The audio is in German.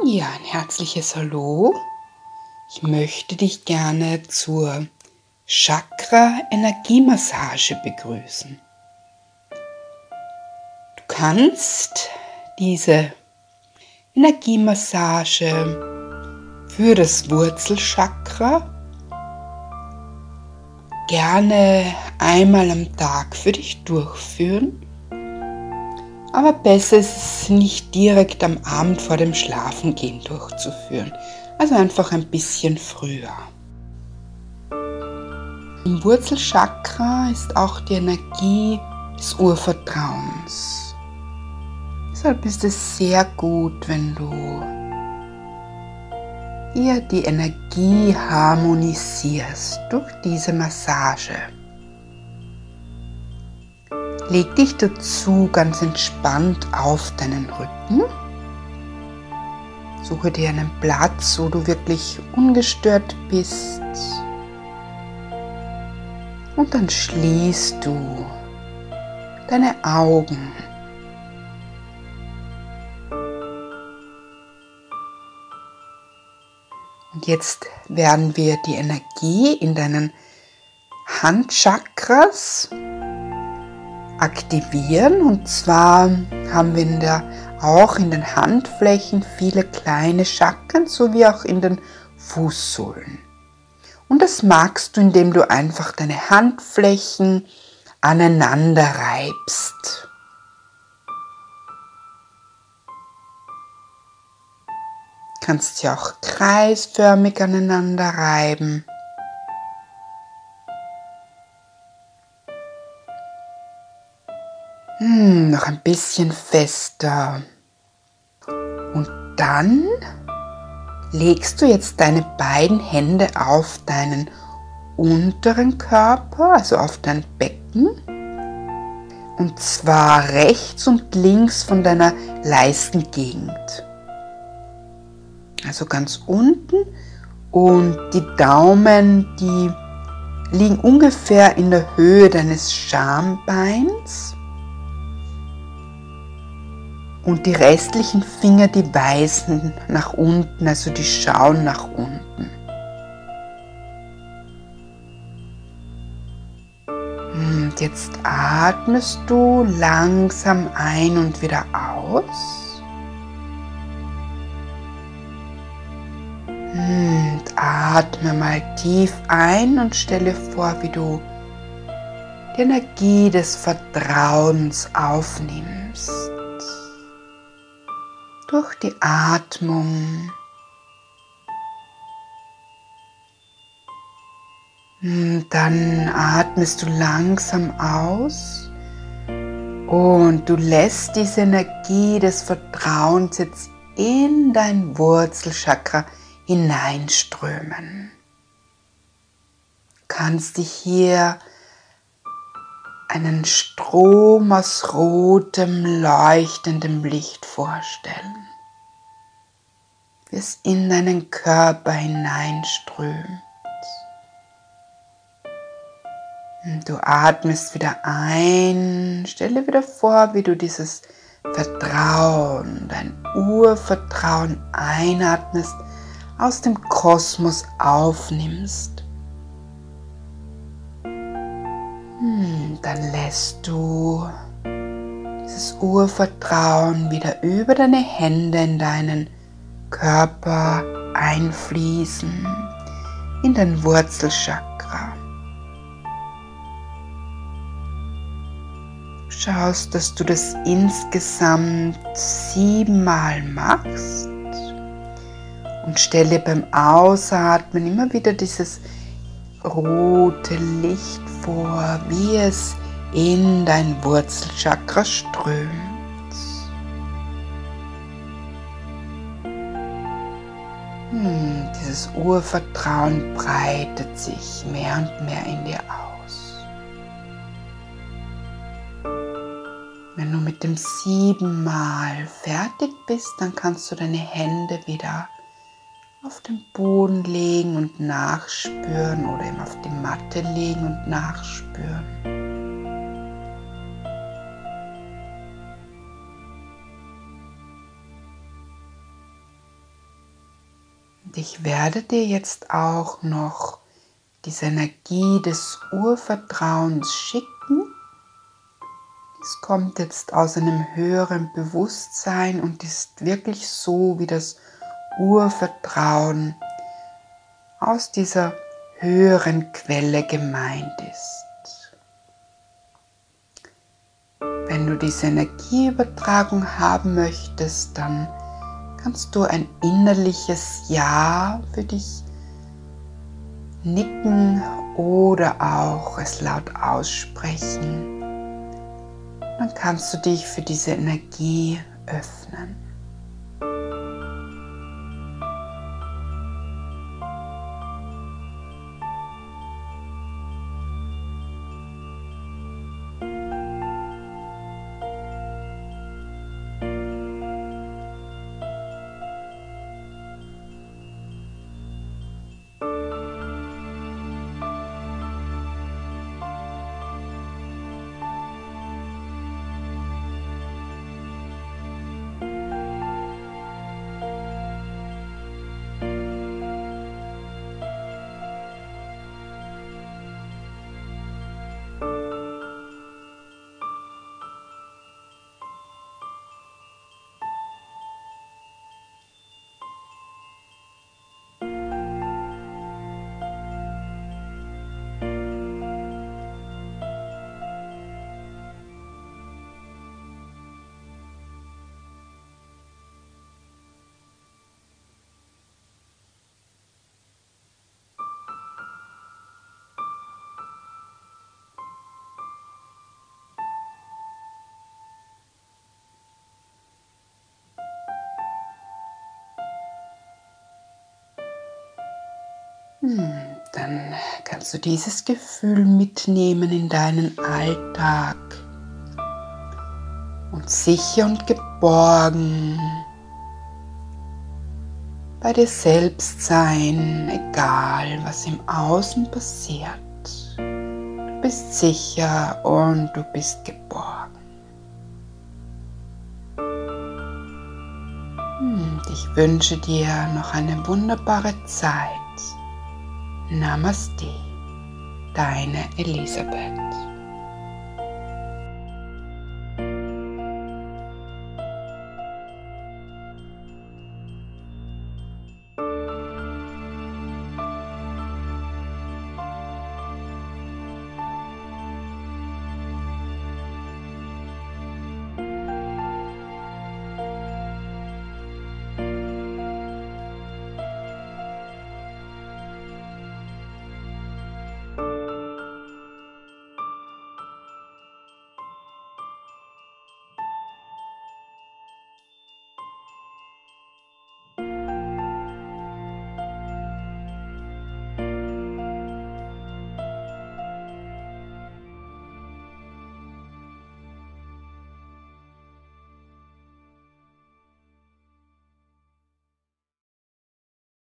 Ja, ein herzliches Hallo. Ich möchte dich gerne zur Chakra-Energiemassage begrüßen. Du kannst diese Energiemassage für das Wurzelchakra gerne einmal am Tag für dich durchführen. Aber besser ist es nicht direkt am Abend vor dem Schlafengehen durchzuführen, also einfach ein bisschen früher. Im Wurzelchakra ist auch die Energie des Urvertrauens. Deshalb ist es sehr gut, wenn du hier die Energie harmonisierst durch diese Massage. Leg dich dazu ganz entspannt auf deinen Rücken. Suche dir einen Platz, wo du wirklich ungestört bist. Und dann schließt du deine Augen. Und jetzt werden wir die Energie in deinen Handchakras aktivieren. Und zwar haben wir auch in den Handflächen viele kleine Chakren, sowie auch in den Fußsohlen. Und das magst du, indem du einfach deine Handflächen aneinander reibst. Du kannst sie auch kreisförmig aneinander reiben. Noch ein bisschen fester. Und dann legst du jetzt deine beiden Hände auf deinen unteren Körper, also auf dein Becken. Und zwar rechts und links von deiner Leistengegend. Also ganz unten. Und die Daumen, die liegen ungefähr in der Höhe deines Schambeins. Und die restlichen Finger, die weisen nach unten, also die schauen nach unten. Und jetzt atmest du langsam ein und wieder aus. Und atme mal tief ein und stelle vor, wie du die Energie des Vertrauens aufnimmst. Durch die Atmung. Und dann atmest du langsam aus und du lässt diese Energie des Vertrauens jetzt in dein Wurzelchakra hineinströmen. Du kannst dich hier einen Strom aus rotem, leuchtendem Licht vorstellen, wie es in deinen Körper hineinströmt. Und du atmest wieder ein, stelle wieder vor, wie du dieses Vertrauen, dein Urvertrauen einatmest, aus dem Kosmos aufnimmst. Dann lässt du dieses Urvertrauen wieder über deine Hände in deinen Körper einfließen, in dein Wurzelchakra. Schaust, dass du das insgesamt 7 Mal machst und stelle beim Ausatmen immer wieder dieses rote Licht vor, wie es in dein Wurzelchakra strömt. Dieses Urvertrauen breitet sich mehr und mehr in dir aus. Wenn du mit dem 7 Mal fertig bist, dann kannst du deine Hände wieder auf den Boden legen und nachspüren oder eben auf die Matte legen und nachspüren. Und ich werde dir jetzt auch noch diese Energie des Urvertrauens schicken. Es kommt jetzt aus einem höheren Bewusstsein und ist wirklich so, wie das Urvertrauen aus dieser höheren Quelle gemeint ist. Wenn du diese Energieübertragung haben möchtest, dann kannst du ein innerliches Ja für dich nicken oder auch es laut aussprechen. Dann kannst du dich für diese Energie öffnen. Dann kannst du dieses Gefühl mitnehmen in deinen Alltag und sicher und geborgen bei dir selbst sein, egal was im Außen passiert. Du bist sicher und du bist geborgen. Ich wünsche dir noch eine wunderbare Zeit. Namaste, deine Elisabeth.